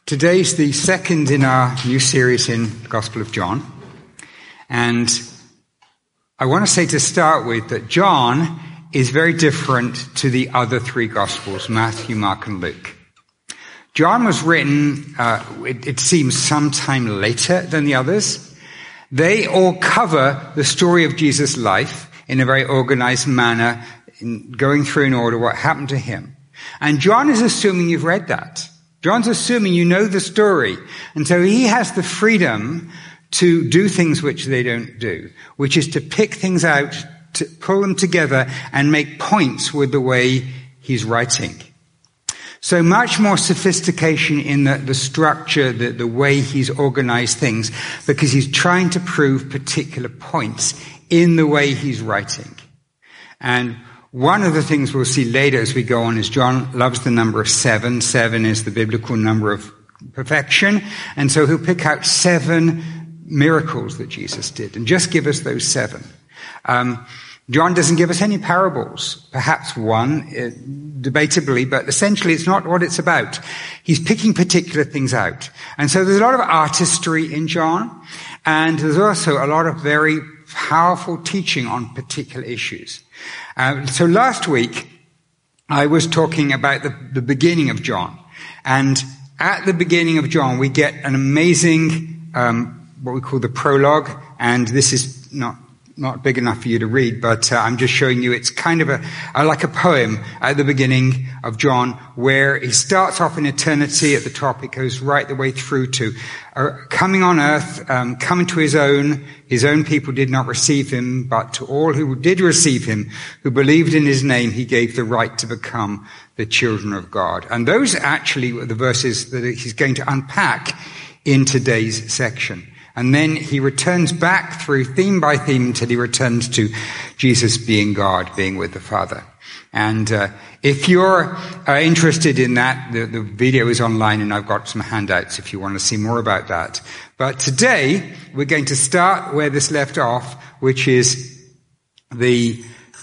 Today's the second in our new series in the Gospel of John. And I want to say to start with that John is very different to the other three Gospels, Matthew, Mark, and Luke. John was written, it seems, sometime later than the others. They all cover the story of Jesus' life in a very organized manner, going through in order what happened to him. And John is assuming you've read that. John's assuming you know the story. And so he has the freedom to do things which they don't do, which is to pick things out, to pull them together and make points with the way he's writing. So much more sophistication in the structure, the way he's organized things, because he's trying to prove particular points in the way he's writing. And one of the things we'll see later as we go on is John loves the number of 7. 7 is the biblical number of perfection. And so he'll pick out 7 miracles that Jesus did and just give us those 7. John doesn't give us any parables, perhaps one, debatably, but essentially it's not what it's about. He's picking particular things out. And so there's a lot of artistry in John, and there's also a lot of very powerful teaching on particular issues. So last week, I was talking about the beginning of John. And at the beginning of John, we get an amazing, what we call the prologue. And this is not big enough for you to read, but I'm just showing you it's kind of like a poem at the beginning of John, where he starts off in eternity at the top. It goes right the way through to coming on earth, coming to his own people did not receive him, but to all who did receive him, who believed in his name, he gave the right to become the children of God. And those actually were the verses that he's going to unpack in today's section. And then he returns back through theme by theme until he returns to Jesus being God, being with the Father. And if you're interested in that, the video is online and I've got some handouts if you want to see more about that. But today, we're going to start where this left off, which is the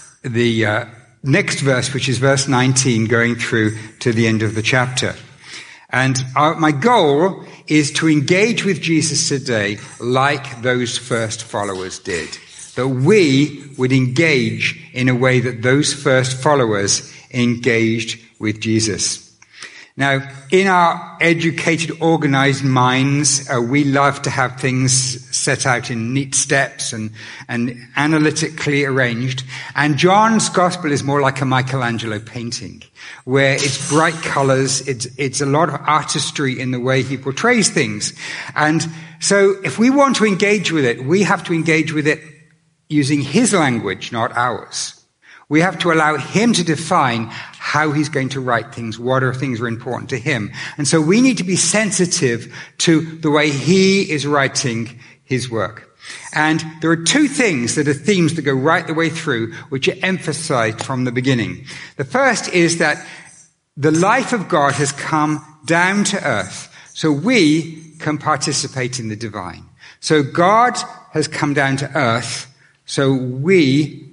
next verse, which is verse 19, going through to the end of the chapter. And my goal is to engage with Jesus today like those first followers did. That we would engage in a way that those first followers engaged with Jesus. Now, in our educated, organized minds, we love to have things set out in neat steps and analytically arranged. And John's gospel is more like a Michelangelo painting, where it's bright colors, it's a lot of artistry in the way he portrays things. And so if we want to engage with it, we have to engage with it using his language, not ours. We have to allow him to define how he's going to write things, what are things that are important to him. And so we need to be sensitive to the way he is writing his work. And there are 2 things that are themes that go right the way through, which are emphasized from the beginning. The first is that the life of God has come down to earth, so we can participate in the divine. So God has come down to earth, so we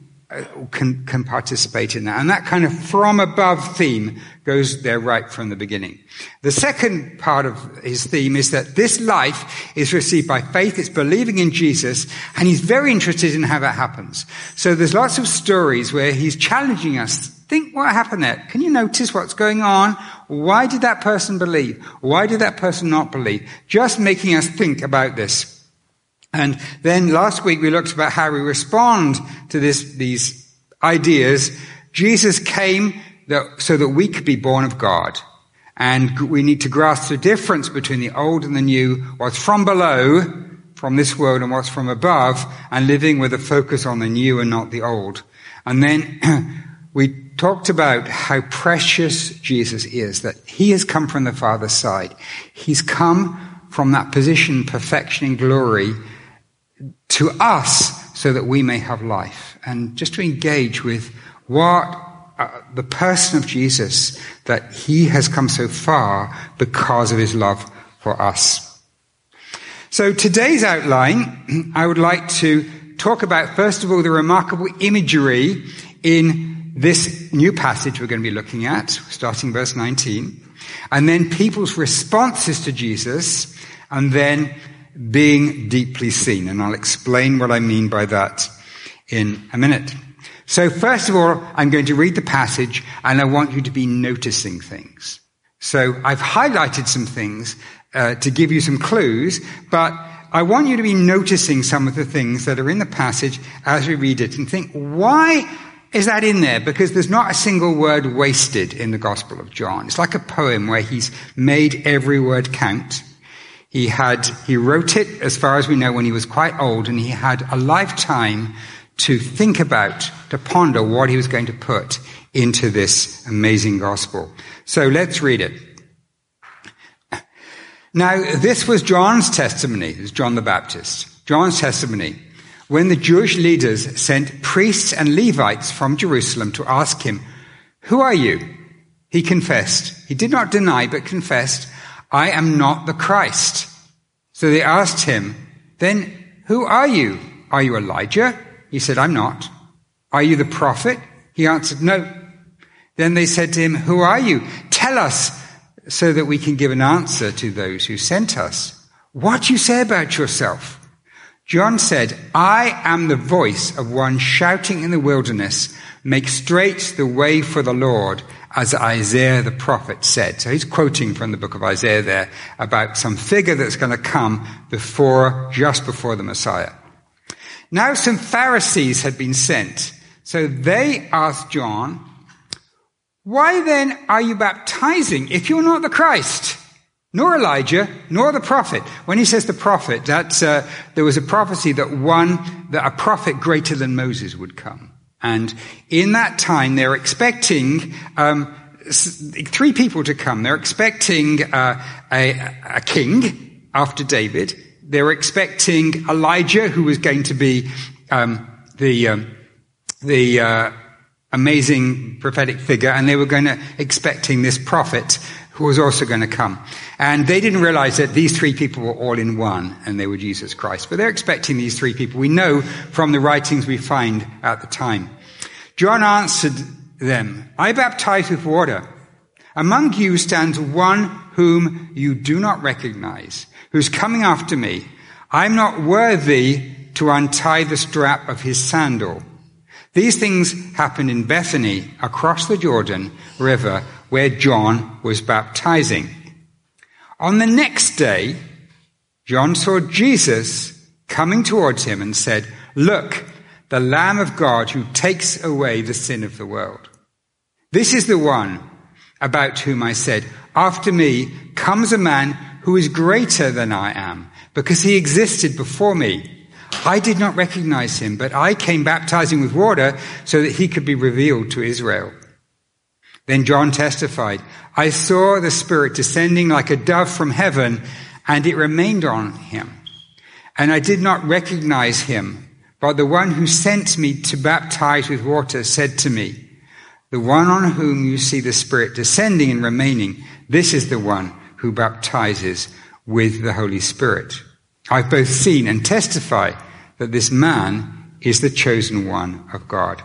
can participate in that. And that kind of from above theme goes there right from the beginning. The second part of his theme is that this life is received by faith. It's believing in Jesus, and he's very interested in how that happens. So there's lots of stories where he's challenging us. Think what happened there. Can you notice what's going on? Why did that person believe? Why did that person not believe? Just making us think about this. And then last week we looked about how we respond to these ideas. Jesus came so that we could be born of God. And we need to grasp the difference between the old and the new, what's from below, from this world, and what's from above, and living with a focus on the new and not the old. And then we talked about how precious Jesus is, that he has come from the Father's side. He's come from that position, perfection and glory, to us so that we may have life. And just to engage with what the person of Jesus, that he has come so far because of his love for us. So today's outline, I would like to talk about, first of all, the remarkable imagery in this new passage we're going to be looking at, starting verse 19. and then people's responses to Jesus, and then being deeply seen. And I'll explain what I mean by that in a minute. So first of all, I'm going to read the passage, and I want you to be noticing things. So I've highlighted some things to give you some clues, but I want you to be noticing some of the things that are in the passage as we read it and think, why is that in there? Because there's not a single word wasted in the Gospel of John. It's like a poem where he's made every word count. He wrote it, as far as we know, when he was quite old, and he had a lifetime to think about, to ponder what he was going to put into this amazing gospel. So let's read it. Now, this was John's testimony. This is John the Baptist. John's testimony. When the Jewish leaders sent priests and Levites from Jerusalem to ask him, "Who are you?" He confessed. He did not deny, but confessed, "I am not the Christ." So they asked him, "Then who are you? Are you Elijah?" He said, "I'm not." "Are you the prophet?" He answered, "No." Then they said to him, "Who are you? Tell us so that we can give an answer to those who sent us. What do you say about yourself?" John said, "I am the voice of one shouting in the wilderness, 'Make straight the way for the Lord,' as Isaiah the prophet said." So he's quoting from the book of Isaiah there about some figure that's going to come just before the Messiah. Now some Pharisees had been sent. So they asked John, "Why then are you baptizing if you're not the Christ, nor Elijah, nor the prophet?" When he says the prophet, there was a prophecy that a prophet greater than Moses would come. And in that time, they're expecting three people to come. They're expecting a king after David. They were expecting Elijah, who was going to be the amazing prophetic figure, and they were expecting this prophet who was also going to come. And they didn't realize that these three people were all in one, and they were Jesus Christ. But they're expecting these three people. We know from the writings we find at the time. John answered them, "I baptize with water. Among you stands one whom you do not recognize, who's coming after me. I'm not worthy to untie the strap of his sandal." These things happened in Bethany, across the Jordan River, where John was baptizing. On the next day, John saw Jesus coming towards him and said, "Look, the Lamb of God who takes away the sin of the world. This is the one about whom I said, 'After me comes a man who is greater than I am, because he existed before me.' I did not recognize him, but I came baptizing with water so that he could be revealed to Israel." Then John testified, "I saw the Spirit descending like a dove from heaven, and it remained on him. And I did not recognize him, but the one who sent me to baptize with water said to me, 'The one on whom you see the Spirit descending and remaining, this is the one who baptizes with the Holy Spirit.' I've both seen and testify that this man is the chosen one of God."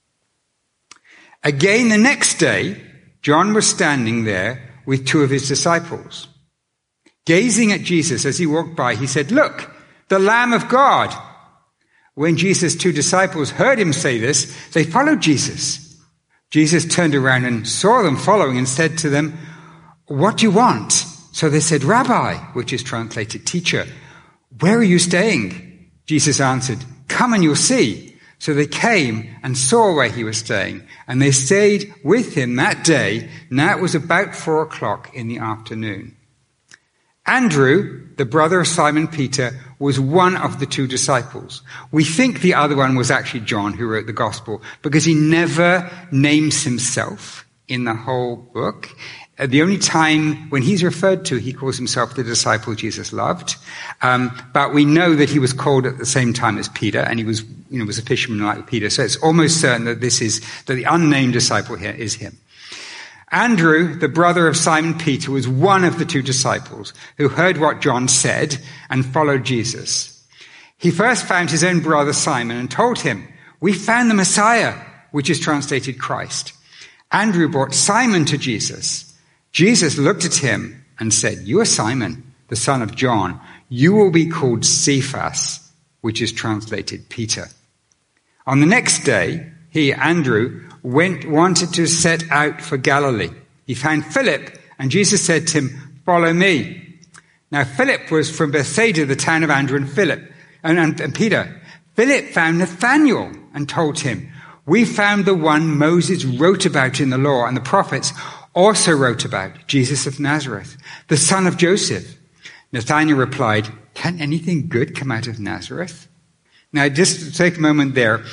Again, the next day, John was standing there with two of his disciples. Gazing at Jesus as he walked by, he said, "Look, the Lamb of God." When Jesus' two disciples heard him say this, they followed Jesus. Jesus turned around and saw them following and said to them, "What do you want?" So they said, "Rabbi," which is translated teacher, "where are you staying?" Jesus answered, "Come and you'll see." So they came and saw where he was staying, and they stayed with him that day. Now it was about 4:00 in the afternoon. Andrew, the brother of Simon Peter, was one of the two disciples. We think the other one was actually John, who wrote the gospel, because he never names himself in the whole book. The only time when he's referred to, he calls himself the disciple Jesus loved. But we know that he was called at the same time as Peter, and he was a fisherman like Peter. So it's almost certain that that the unnamed disciple here is him. Andrew, the brother of Simon Peter, was one of the two disciples who heard what John said and followed Jesus. He first found his own brother Simon and told him, "We found the Messiah," which is translated Christ. Andrew brought Simon to Jesus. Jesus looked at him and said, "You are Simon, the son of John. You will be called Cephas," which is translated Peter. On the next day, he, Andrew, wanted to set out for Galilee. He found Philip, and Jesus said to him, "Follow me." Now, Philip was from Bethsaida, the town of Andrew and Philip and Peter. Philip found Nathanael and told him, "We found the one Moses wrote about in the law, and the prophets also wrote about, Jesus of Nazareth, the son of Joseph." Nathanael replied, "Can anything good come out of Nazareth?" Now, just to take a moment there.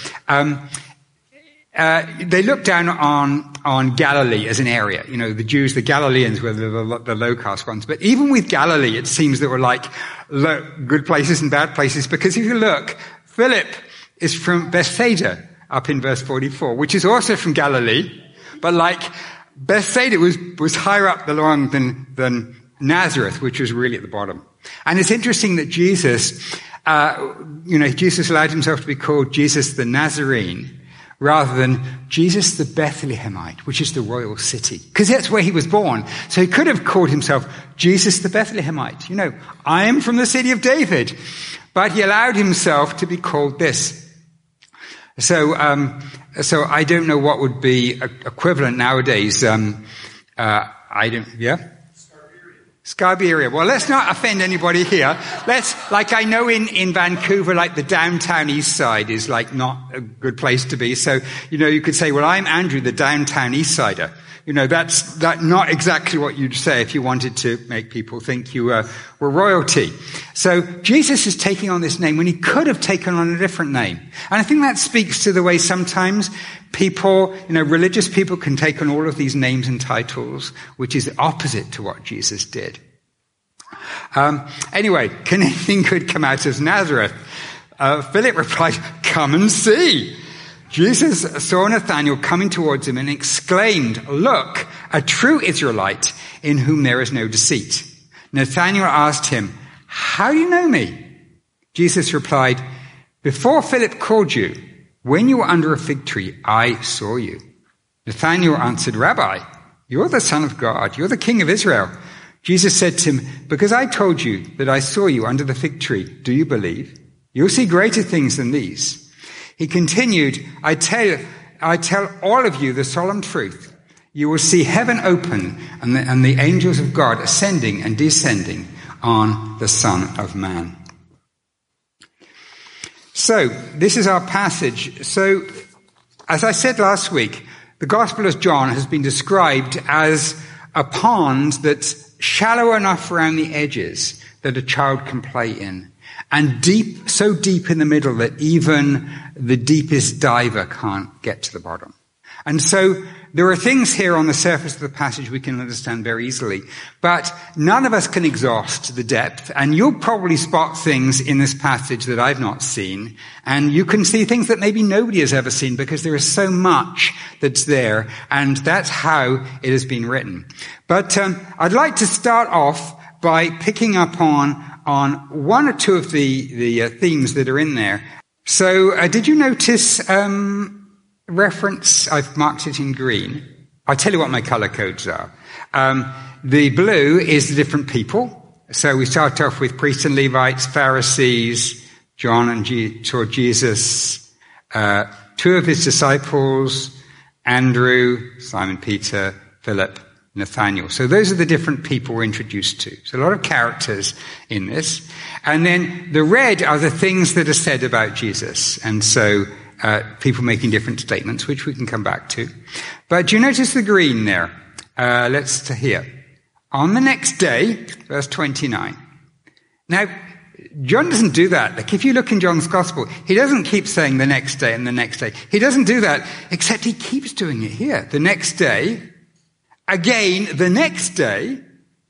They looked down on Galilee as an area. You know, the Jews, the Galileans were the low-caste ones. But even with Galilee, it seems there were like good places and bad places. Because if you look, Philip is from Bethsaida, up in verse 44, which is also from Galilee. But like Bethsaida was higher up the lawn than Nazareth, which was really at the bottom. And it's interesting that Jesus allowed himself to be called Jesus the Nazarene rather than Jesus the Bethlehemite, which is the royal city. Because that's where he was born. So he could have called himself Jesus the Bethlehemite. You know, I am from the city of David. But he allowed himself to be called this. So I don't know what would be equivalent nowadays. Scarberia. Well, let's not offend anybody here. I know in Vancouver, like the downtown east side is like not a good place to be. So, you could say, well, I'm Andrew, the downtown east sider. That's not exactly what you'd say if you wanted to make people think you were royalty. So Jesus is taking on this name when he could have taken on a different name. And I think that speaks to the way sometimes people, religious people can take on all of these names and titles, which is opposite to what Jesus did. Anyway, can anything good come out of Nazareth? Philip replied, "Come and see." Jesus saw Nathanael coming towards him and exclaimed, "Look, a true Israelite in whom there is no deceit." Nathanael asked him, "How do you know me?" Jesus replied, "Before Philip called you, when you were under a fig tree, I saw you." Nathanael answered, "Rabbi, you're the Son of God. You're the King of Israel." Jesus said to him, "Because I told you that I saw you under the fig tree, do you believe? You'll see greater things than these." He continued, I tell all of you the solemn truth. You will see heaven open and the angels of God ascending and descending on the Son of Man. So, this is our passage. So, as I said last week, the Gospel of John has been described as a pond that's shallow enough around the edges that a child can play in. And so deep in the middle that even the deepest diver can't get to the bottom. And so there are things here on the surface of the passage we can understand very easily, but none of us can exhaust the depth, and you'll probably spot things in this passage that I've not seen, and you can see things that maybe nobody has ever seen because there is so much that's there, and that's how it has been written. But I'd like to start off by picking up on one or two of the themes that are in there. So, did you notice reference? I've marked it in green. I'll tell you what my color codes are. The blue is the different people. So we start off with priests and Levites, Pharisees, John and Jesus, two of his disciples, Andrew, Simon Peter, Philip, Nathanael. So those are the different people we're introduced to. So a lot of characters in this. And then the red are the things that are said about Jesus. And so people making different statements, which we can come back to. But do you notice the green there? Let's hear. On the next day, verse 29. Now, John doesn't do that. Like if you look in John's Gospel, he doesn't keep saying the next day and the next day. He doesn't do that, except he keeps doing it here. The next day, again, the next day,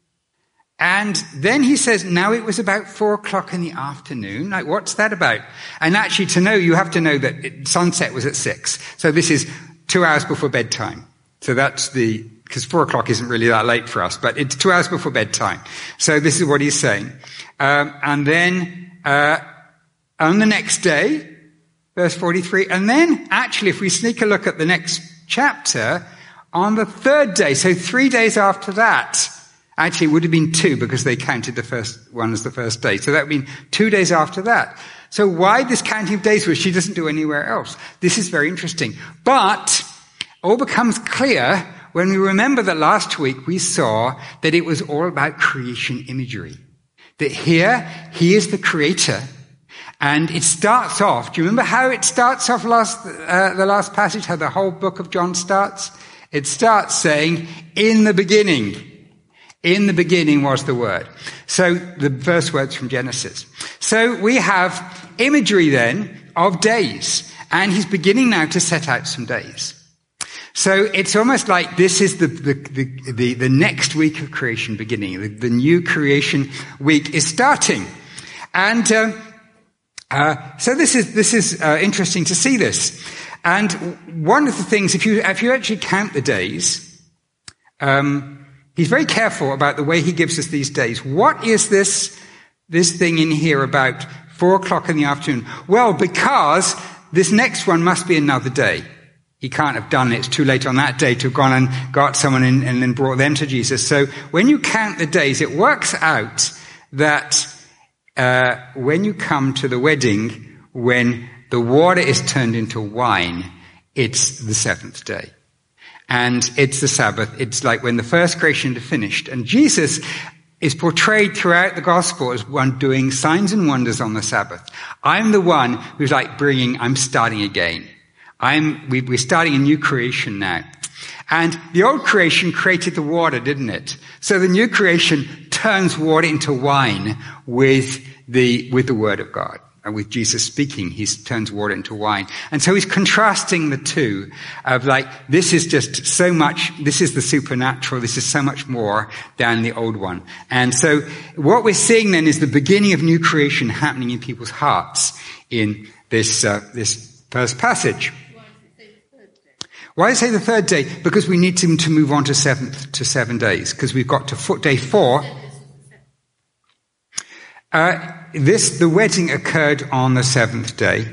and then he says, now it was about 4:00 in the afternoon. Like, what's that about? And actually, to know, you have to know that sunset was at 6. So this is 2 hours before bedtime. So that's because 4:00 isn't really that late for us, but it's 2 hours before bedtime. So this is what he's saying. And then, on the next day, verse 43, and then actually, if we sneak a look at the next chapter, On the third day, so 3 days after that, actually it would have been 2 because they counted the first one as the first day. So that would mean 2 days after that. So why this counting of days, which she doesn't do anywhere else? This is very interesting. But all becomes clear when we remember that last week we saw that it was all about creation imagery. That here, he is the creator. And it starts off, do you remember how it starts off the last passage, how the whole book of John starts? It starts saying, in the beginning was the Word. So the first words from Genesis. So we have imagery then of days. And he's beginning now to set out some days. So it's almost like this is the next week of creation beginning. The new creation week is starting. And so this is interesting to see this. And one of the things, if you actually count the days, he's very careful about the way he gives us these days. What is this thing in here about 4 o'clock in the afternoon? Well, because this next one must be another day. He can't have done it. It's too late on that day to have gone and got someone in and then brought them to Jesus. So when you count the days, it works out that when you come to the wedding, when the water is turned into wine, it's the 7th day. And it's the Sabbath. It's like when the first creation is finished. And Jesus is portrayed throughout the gospel as one doing signs and wonders on the Sabbath. I'm the one who's like I'm starting again. We're starting a new creation now. And the old creation created the water, didn't it? So the new creation turns water into wine with the word of God. And with Jesus speaking, he turns water into wine. And so he's contrasting the two of like, this is just so much, this is the supernatural, this is so much more than the old one. And so what we're seeing then is the beginning of new creation happening in people's hearts in this first passage. Why does it say the third day? Because we need him to move on to 7 days, because we've got to day 4. The wedding occurred on the 7th day.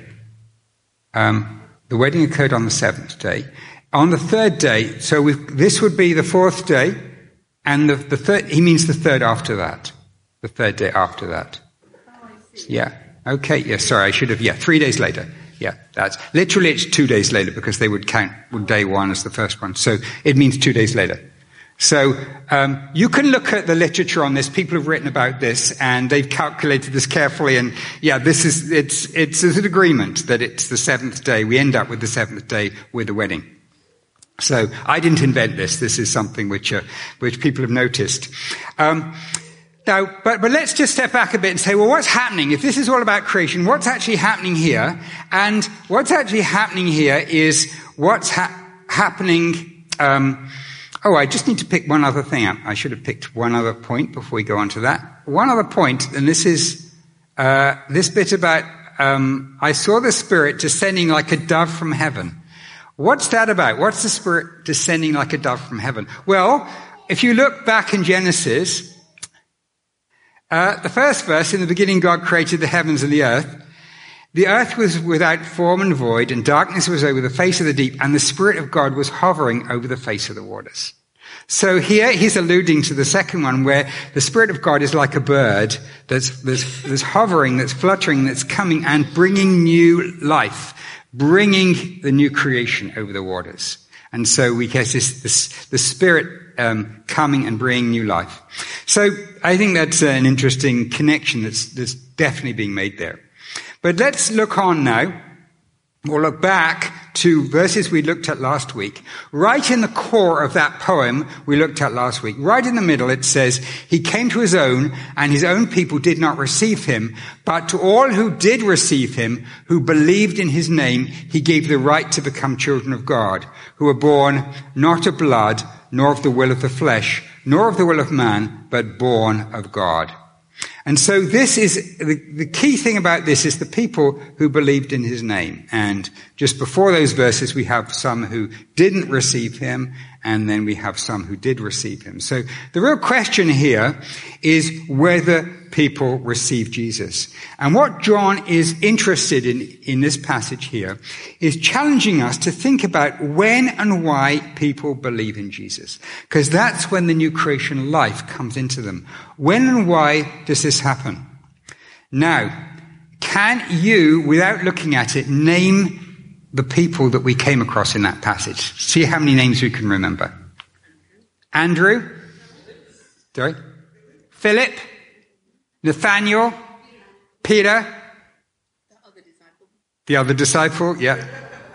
The wedding occurred on the 7th day. On the 3rd day, so this would be the 4th day, and the third, he means the 3rd after that. The 3rd day after that. Oh, I see. Yeah. Okay. Yeah. Sorry, I should have. Yeah. 3 days later. Yeah. That's literally it's 2 days later because they would count day 1 as the first one. So it means 2 days later. So you can look at the literature on this. People have written about this, and they've calculated this carefully. And yeah, it's an agreement that it's the 7th day. We end up with the 7th day with the wedding. So I didn't invent this. This is something which people have noticed. Now, but let's just step back a bit and say, well, what's happening? If this is all about creation, what's actually happening here? And what's actually happening here is what's happening. I just need to pick one other thing up. I should have picked one other point before we go on to that. One other point, and this is this bit about I saw the Spirit descending like a dove from heaven. What's that about? What's the Spirit descending like a dove from heaven? Well, if you look back in Genesis, the first verse, in the beginning God created the heavens and the earth. The earth was without form and void, and darkness was over the face of the deep, and the Spirit of God was hovering over the face of the waters. So here he's alluding to the second one, where the Spirit of God is like a bird that's hovering, that's fluttering, that's coming and bringing new life, bringing the new creation over the waters. And so we get the Spirit coming and bringing new life. So I think that's an interesting connection that's definitely being made there. But let's look on now, or look back to verses we looked at last week. Right in the core of that poem we looked at last week, right in the middle, it says, he came to his own, and his own people did not receive him. But to all who did receive him, who believed in his name, he gave the right to become children of God, who were born not of blood, nor of the will of the flesh, nor of the will of man, but born of God. And so this is, the key thing about this is the people who believed in his name. And just before those verses, we have some who didn't receive him, and then we have some who did receive him. So the real question here is whether people receive Jesus. And what John is interested in this passage here is challenging us to think about when and why people believe in Jesus. Because that's when the new creation life comes into them. When and why does this happen? Now, can you, without looking at it, name the people that we came across in that passage? See how many names we can remember. Andrew? Sorry? Philip? Nathaniel? Peter? The other disciple, yeah.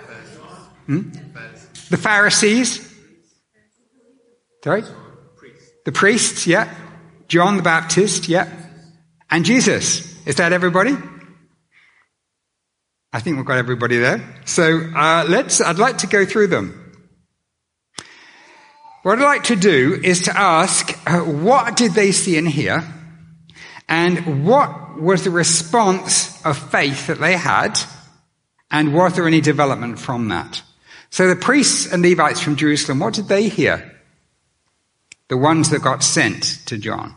The Pharisees? Sorry? The priests, yeah. John the Baptist, yeah. And Jesus. Is that everybody? I think we've got everybody there. So I'd like to go through them. What I'd like to do is to ask, what did they see and hear? And what was the response of faith that they had? And was there any development from that? So the priests and Levites from Jerusalem, what did they hear? The ones that got sent to John.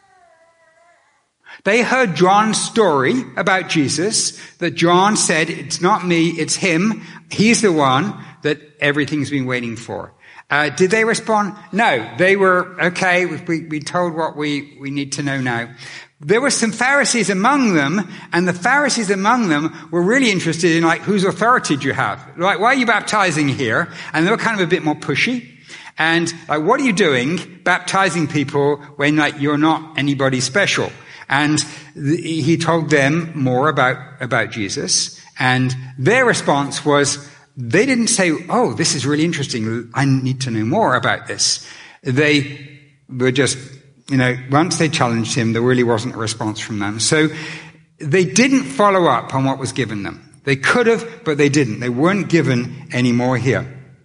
They heard John's story about Jesus, that John said, it's not me, it's him. He's the one that everything's been waiting for. Did they respond? No. They were, okay, we told what we need to know now. There were some Pharisees among them, and the Pharisees among them were really interested in, like, whose authority do you have? Like, why are you baptizing here? And they were kind of a bit more pushy. And, like, what are you doing baptizing people when, like, you're not anybody special? And he told them more about Jesus, and their response was, they didn't say, oh, this is really interesting, I need to know more about this. They were just, once they challenged him, there really wasn't a response from them. So they didn't follow up on what was given them. They could have, but they didn't. They weren't given any more here.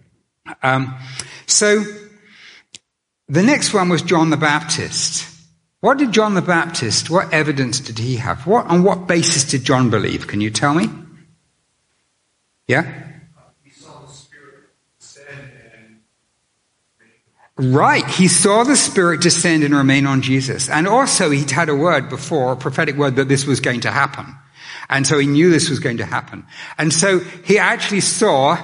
So the next one was John the Baptist. What did John the Baptist, what evidence did he have? On what basis did John believe? Can you tell me? Yeah? He saw the Spirit descend and right. He saw the Spirit descend and remain on Jesus. And also he'd had a word before, a prophetic word, that this was going to happen. And so he knew this was going to happen. And so he actually saw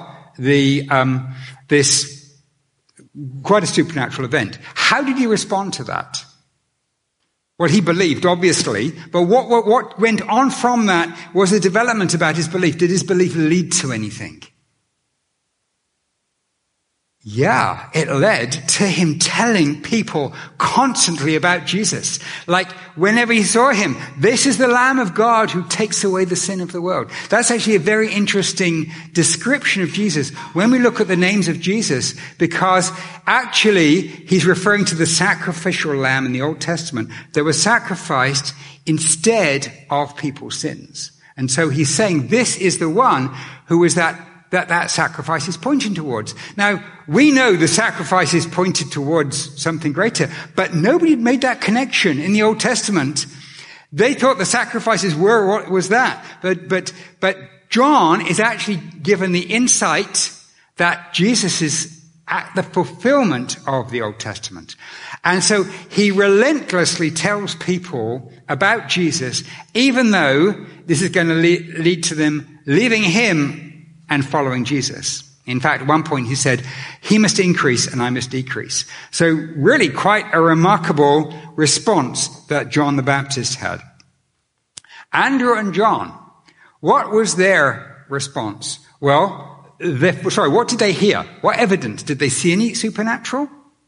this quite a supernatural event. How did he respond to that? Well, he believed, obviously, but what went on from that was a development about his belief. Did his belief lead to anything? Yeah, it led to him telling people constantly about Jesus. Like, whenever he saw him, this is the Lamb of God who takes away the sin of the world. That's actually a very interesting description of Jesus when we look at the names of Jesus, because actually he's referring to the sacrificial lamb in the Old Testament that was sacrificed instead of people's sins. And so he's saying this is the one who is that sacrifice is pointing towards. Now, we know the sacrifice is pointed towards something greater, but nobody had made that connection in the Old Testament. They thought the sacrifices were what was that. But John is actually given the insight that Jesus is at the fulfillment of the Old Testament. And so he relentlessly tells people about Jesus, even though this is going to lead to them leaving him and following Jesus. In fact, at one point he said, he must increase and I must decrease. So really quite a remarkable response that John the Baptist had. Andrew and John, what was their response? Well, what did they hear? What evidence? Did they see any supernatural?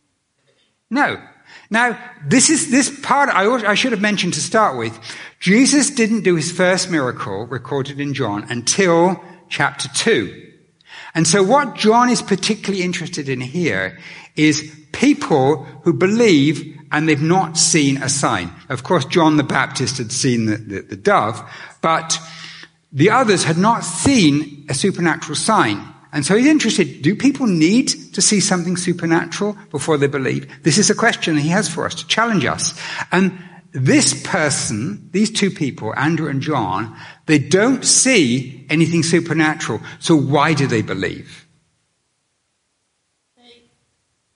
No. Now, this part I should have mentioned to start with. Jesus didn't do his first miracle recorded in John until chapter 2. And so what John is particularly interested in here is people who believe and they've not seen a sign. Of course, John the Baptist had seen the dove, but the others had not seen a supernatural sign. And so he's interested, do people need to see something supernatural before they believe? This is a question that he has for us to challenge us. And this person, these two people, Andrew and John, they don't see anything supernatural. So why do they believe?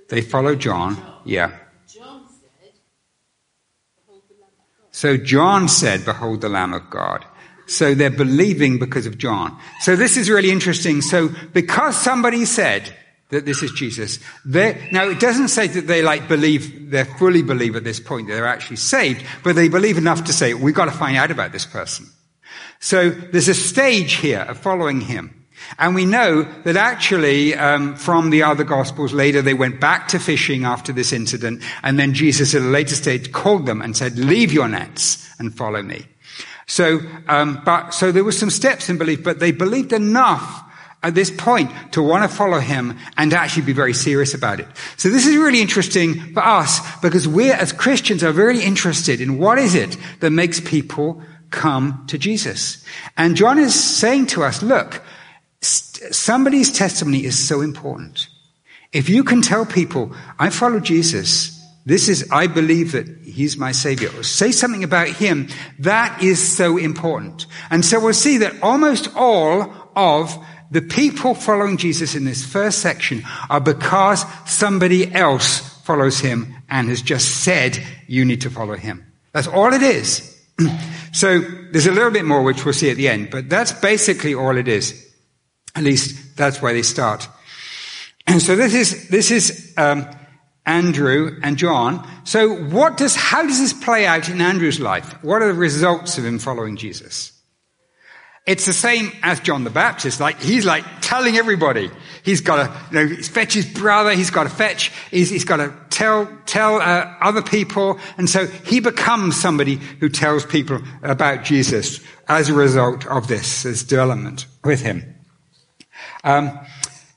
They follow John. Yeah. John said, "Behold the Lamb of God." So John said, "Behold the Lamb of God." So they're believing because of John. So this is really interesting. So because somebody said that this is Jesus, now it doesn't say that they they fully believe at this point that they're actually saved, but they believe enough to say, we've got to find out about this person. So there's a stage here of following him. And we know that actually, from the other Gospels later, they went back to fishing after this incident. And then Jesus at a later stage called them and said, leave your nets and follow me. So there were some steps in belief, but they believed enough at this point to want to follow him and to actually be very serious about it. So this is really interesting for us because we as Christians are very interested in what is it that makes people come to Jesus. And John is saying to us, look, somebody's testimony is so important. If you can tell people, I follow Jesus, I believe that he's my savior, or say something about him, that is so important. And so we'll see that almost all of the people following Jesus in this first section are because somebody else follows him and has just said, you need to follow him. That's all it is. So there's a little bit more which we'll see at the end, but that's basically all it is. At least that's where they start. And so this is Andrew and John. So how does this play out in Andrew's life? What are the results of him following Jesus? It's the same as John the Baptist. He's telling everybody. He's got to, fetch his brother. He's got to tell other people. And so he becomes somebody who tells people about Jesus as a result of this development with him. The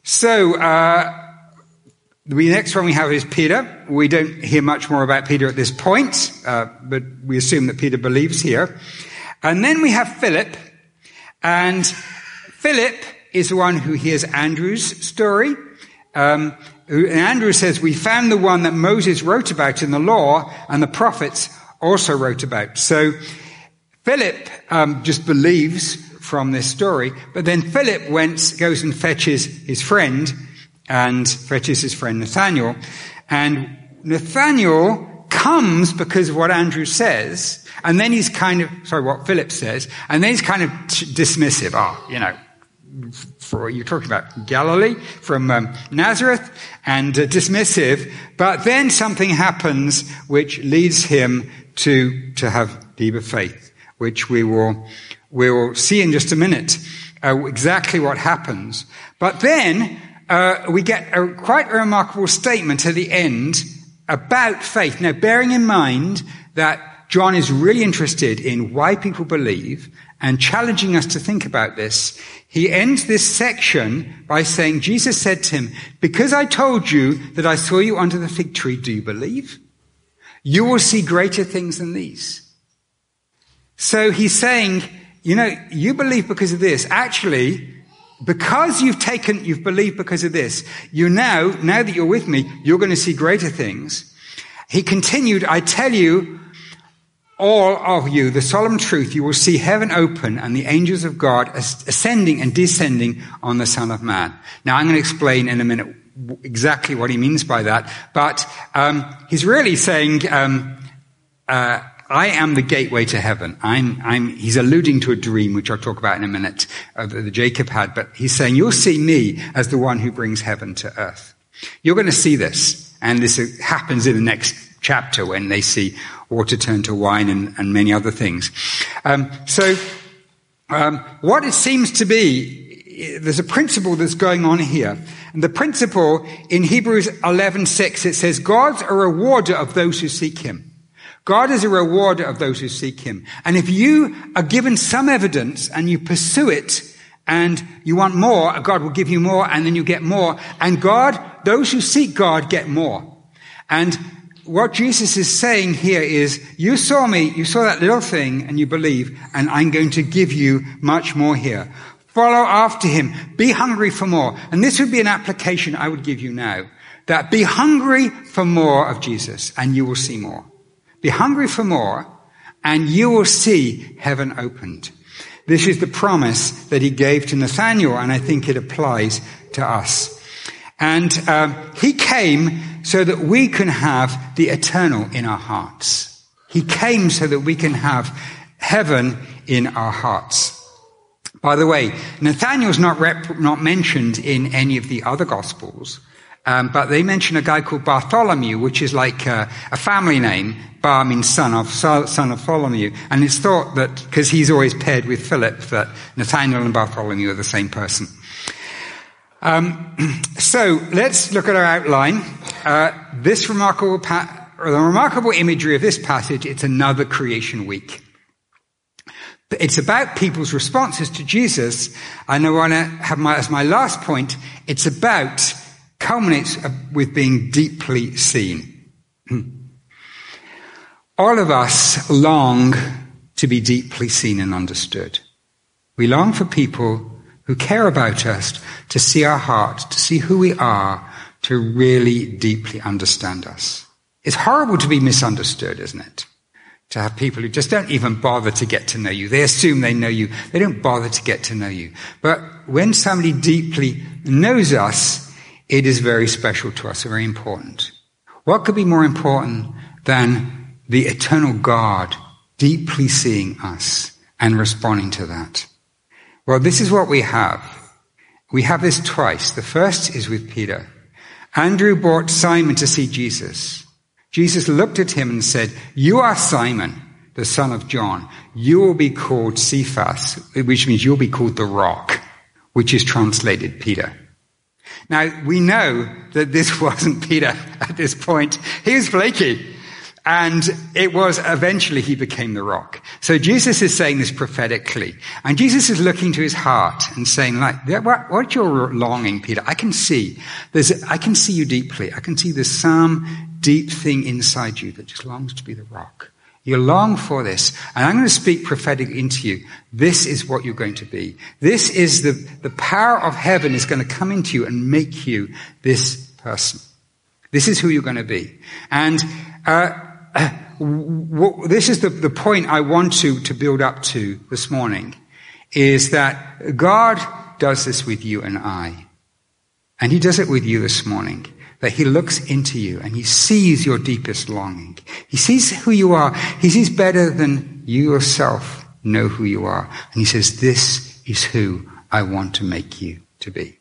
next one we have is Peter. We don't hear much more about Peter at this point, but we assume that Peter believes here. And then we have Philip. And Philip is the one who hears Andrew's story. And Andrew says, we found the one that Moses wrote about in the law and the prophets also wrote about. So Philip just believes from this story, but then Philip goes and fetches his friend Nathanael. And Nathanael comes because of what Andrew says, and then he's what Philip says, and then he's kind of dismissive. You're talking about Galilee from Nazareth, and dismissive, but then something happens which leads him to have deeper faith, which we will see in just a minute exactly what happens. But then we get quite a remarkable statement at the end about faith. Now, bearing in mind that John is really interested in why people believe and challenging us to think about this, he ends this section by saying, Jesus said to him, because I told you that I saw you under the fig tree, do you believe? You will see greater things than these. So he's saying, you believe because of this. Actually, because you've believed because of this, now that you're with me, you're going to see greater things. He continued, I tell you, all of you, the solemn truth, you will see heaven open and the angels of God ascending and descending on the Son of Man. Now, I'm going to explain in a minute exactly what he means by that. But he's really saying, I am the gateway to heaven. He's alluding to a dream, which I'll talk about in a minute, that Jacob had. But he's saying, you'll see me as the one who brings heaven to earth. You're going to see this. And this happens in the next chapter when they see water turn to wine and many other things. What it seems to be, there's a principle that's going on here. And the principle in Hebrews 11:6, it says, God's a rewarder of those who seek him. God is a rewarder of those who seek him. And if you are given some evidence and you pursue it and you want more, God will give you more and then you get more. And those who seek God get more. And what Jesus is saying here is, you saw me, you saw that little thing and you believe, and I'm going to give you much more here. Follow after him. Be hungry for more. And this would be an application I would give you now. That be hungry for more of Jesus and you will see more. Be hungry for more and you will see heaven opened. This is the promise that he gave to Nathanael, and I think it applies to us. And he came so that we can have the eternal in our hearts. He came so that we can have heaven in our hearts. By the way, Nathaniel's not mentioned in any of the other Gospels, but they mention a guy called Bartholomew, which is like a family name. Bar means son of Bartholomew. And it's thought that, because he's always paired with Philip, that Nathaniel and Bartholomew are the same person. So let's look at our outline. The remarkable imagery of this passage, it's another creation week. It's about people's responses to Jesus, and I want to have as my last point, it's about, culminates with being deeply seen. All of us long to be deeply seen and understood. We long for people who care about us, to see our heart, to see who we are, to really deeply understand us. It's horrible to be misunderstood, isn't it? To have people who just don't even bother to get to know you. They assume they know you. They don't bother to get to know you. But when somebody deeply knows us, it is very special to us, very important. What could be more important than the eternal God deeply seeing us and responding to that? Well, this is what we have. We have this twice. The first is with Peter. Andrew brought Simon to see Jesus. Jesus looked at him and said, "You are Simon, the son of John. You will be called Cephas," which means you'll be called the rock, which is translated Peter. Now, we know that this wasn't Peter at this point. He was flaky. And it was eventually he became the rock. So Jesus is saying this prophetically. And Jesus is looking to his heart and saying, like, what's your longing, Peter? I can see you deeply. I can see there's some deep thing inside you that just longs to be the rock. You long for this. And I'm going to speak prophetically into you. This is what you're going to be. This is the power of heaven is going to come into you and make you this person. This is who you're going to be. And, this is the point I want to build up to this morning, is that God does this with you and I. And he does it with you this morning. That he looks into you and he sees your deepest longing. He sees who you are. He sees better than you yourself know who you are. And he says, this is who I want to make you to be.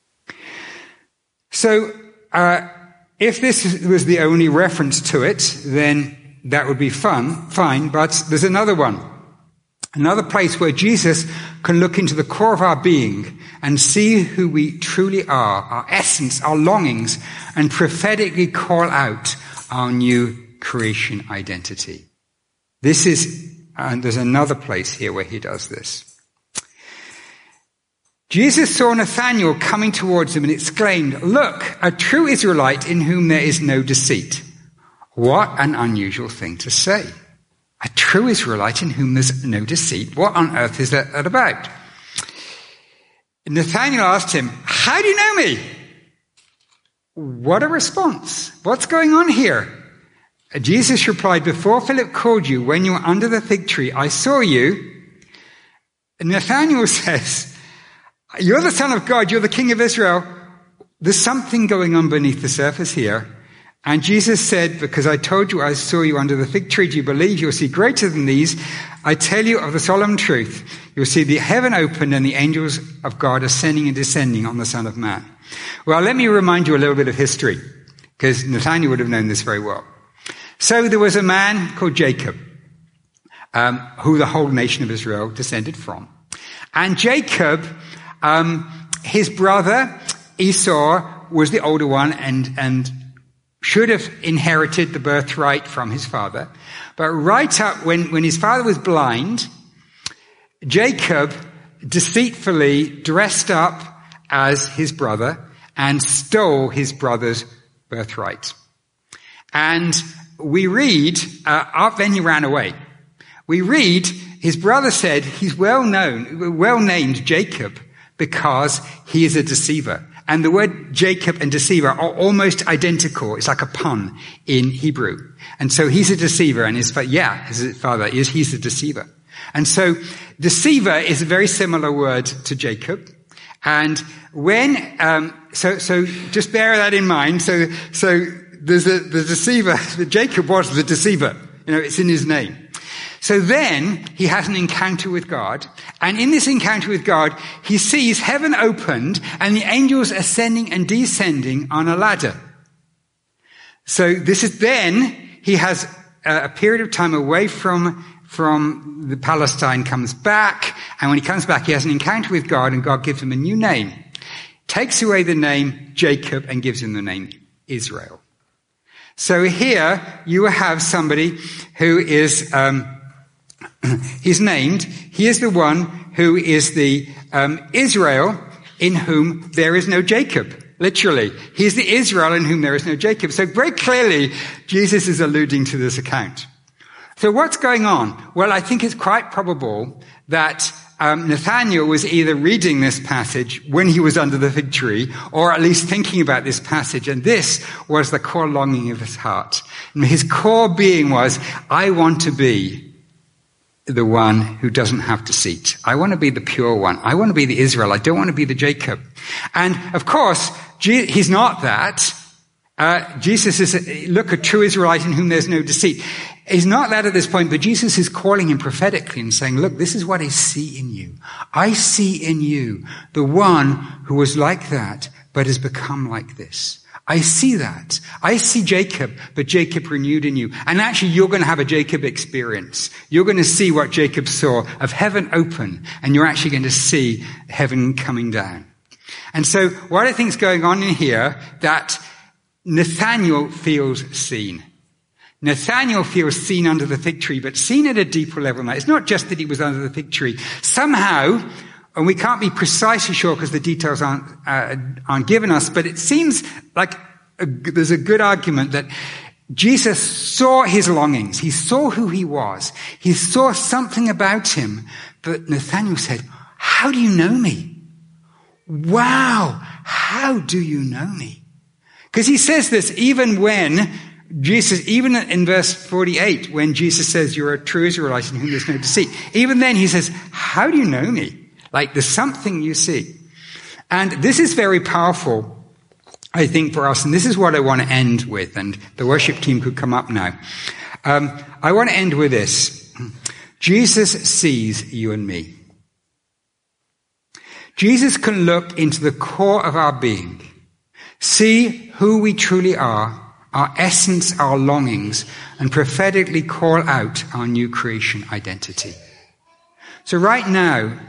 So, if this was the only reference to it, then that would be fine, but there's another one. Another place where Jesus can look into the core of our being and see who we truly are, our essence, our longings, and prophetically call out our new creation identity. And there's another place here where he does this. Jesus saw Nathanael coming towards him and exclaimed, "Look, a true Israelite in whom there is no deceit." What an unusual thing to say. A true Israelite in whom there's no deceit. What on earth is that about? Nathanael asked him, "How do you know me?" What a response. What's going on here? Jesus replied, "Before Philip called you, when you were under the fig tree, I saw you." Nathanael says, "You're the Son of God, you're the King of Israel." There's something going on beneath the surface here. And Jesus said, "Because I told you I saw you under the fig tree, do you believe? You'll see greater than these. I tell you of the solemn truth. You'll see the heaven opened and the angels of God ascending and descending on the Son of Man." Well, let me remind you a little bit of history, because Nathanael would have known this very well. So there was a man called Jacob, who the whole nation of Israel descended from. And Jacob, his brother Esau was the older one and should have inherited the birthright from his father. But right up when his father was blind, Jacob deceitfully dressed up as his brother and stole his brother's birthright. And we read, then he ran away. We read, his brother said he's well named Jacob because he is a deceiver. And the word Jacob and deceiver are almost identical. It's like a pun in Hebrew. And so he's a deceiver, and his father he's a deceiver. And so deceiver is a very similar word to Jacob. And when, so just bear that in mind. So there's the deceiver, Jacob was the deceiver. It's in his name. So then he has an encounter with God. And in this encounter with God, he sees heaven opened and the angels ascending and descending on a ladder. So this is then he has a period of time away from the Palestine, comes back. And when he comes back, he has an encounter with God and God gives him a new name. Takes away the name Jacob and gives him the name Israel. So here you have somebody who is, he's named, he is the one who is the Israel in whom there is no Jacob. Literally. He's the Israel in whom there is no Jacob. So very clearly, Jesus is alluding to this account. So what's going on? Well, I think it's quite probable that Nathanael was either reading this passage when he was under the fig tree, or at least thinking about this passage, and this was the core longing of his heart. And his core being was, I want to be the one who doesn't have deceit. I want to be the pure one. I want to be the Israel. I don't want to be the Jacob. And of course, he's not that. Jesus is, look, a true Israelite in whom there's no deceit. He's not that at this point, but Jesus is calling him prophetically and saying, look, this is what I see in you. I see in you the one who was like that, but has become like this. I see that. I see Jacob, but Jacob renewed in you. And actually, you're going to have a Jacob experience. You're going to see what Jacob saw of heaven open, and you're actually going to see heaven coming down. And so what I think is going on in here, that Nathanael feels seen. Nathanael feels seen under the fig tree, but seen at a deeper level now. It's not just that he was under the fig tree. Somehow, and we can't be precisely sure because the details aren't given us, but it seems like there's a good argument that Jesus saw his longings. He saw who he was. He saw something about him. But Nathanael said, how do you know me? Wow, how do you know me? Because he says this even when Jesus, even in verse 48, when Jesus says, you're a true Israelite in whom there's no deceit. Even then he says, how do you know me? Like there's something you see. And this is very powerful, I think, for us. And this is what I want to end with. And the worship team could come up now. I want to end with this. Jesus sees you and me. Jesus can look into the core of our being, see who we truly are, our essence, our longings, and prophetically call out our new creation identity. So right now,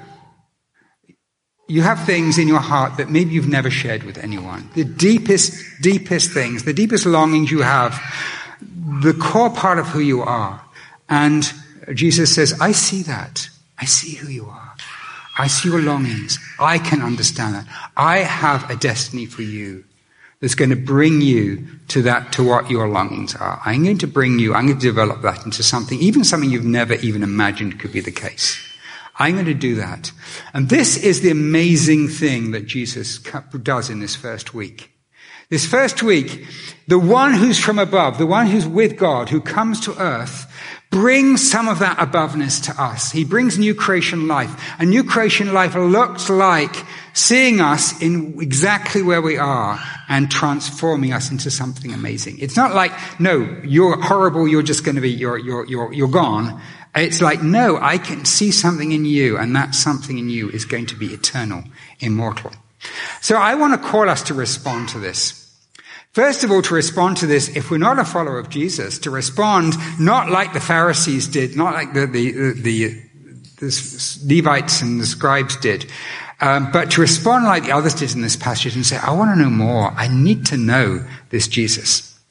you have things in your heart that maybe you've never shared with anyone. The deepest things, the deepest longings you have, the core part of who you are. And Jesus says, I see that. I see who you are. I see your longings. I can understand that. I have a destiny for you that's going to bring you to what your longings are. I'm going to develop that into something you've never even imagined could be the case. I'm going to do that. And this is the amazing thing that Jesus does in this first week. This first week, the one who's from above, the one who's with God, who comes to earth, brings some of that aboveness to us. He brings new creation life. And new creation life looks like seeing us in exactly where we are and transforming us into something amazing. It's not like, no, you're horrible, you're just going to be, you're gone. It's like, no, I can see something in you, and that something in you is going to be eternal, immortal. So I want to call us to respond to this. First of all, to respond to this, if we're not a follower of Jesus, to respond not like the Pharisees did, not like the Levites and the scribes did, but to respond like the others did in this passage and say, I want to know more. I need to know this Jesus.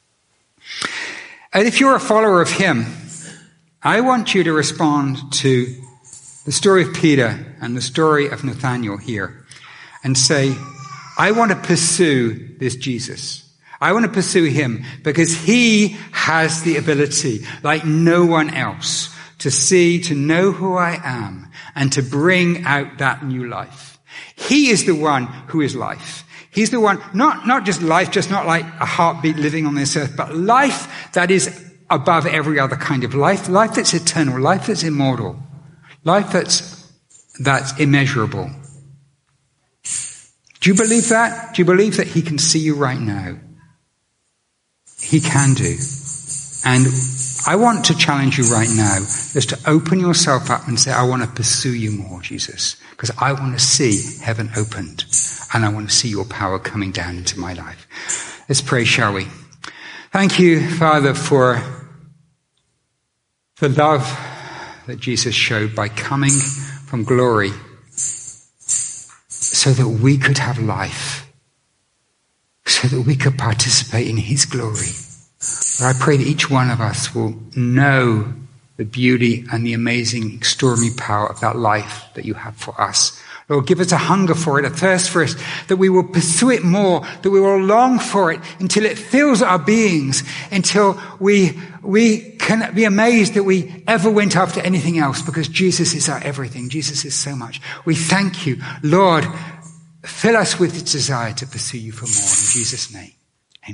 And if you're a follower of him, I want you to respond to the story of Peter and the story of Nathanael here and say, I want to pursue this Jesus. I want to pursue him because he has the ability, like no one else, to see, to know who I am and to bring out that new life. He is the one who is life. He's the one, not just life, just not like a heartbeat living on this earth, but life that is above every other kind of life that's eternal, life that's immortal, life that's immeasurable. Do you believe that? Do you believe that he can see you right now? He can do. And I want to challenge you right now is to open yourself up and say, I want to pursue you more, Jesus, because I want to see heaven opened and I want to see your power coming down into my life. Let's pray, shall we? Thank you, Father, for the love that Jesus showed by coming from glory so that we could have life, so that we could participate in his glory. Lord, I pray that each one of us will know the beauty and the amazing, extraordinary power of that life that you have for us. Lord, give us a hunger for it, a thirst for it, that we will pursue it more, that we will long for it until it fills our beings, until we can be amazed that we ever went after anything else, because Jesus is our everything. Jesus is so much. We thank you. Lord, fill us with the desire to pursue you for more. In Jesus' name.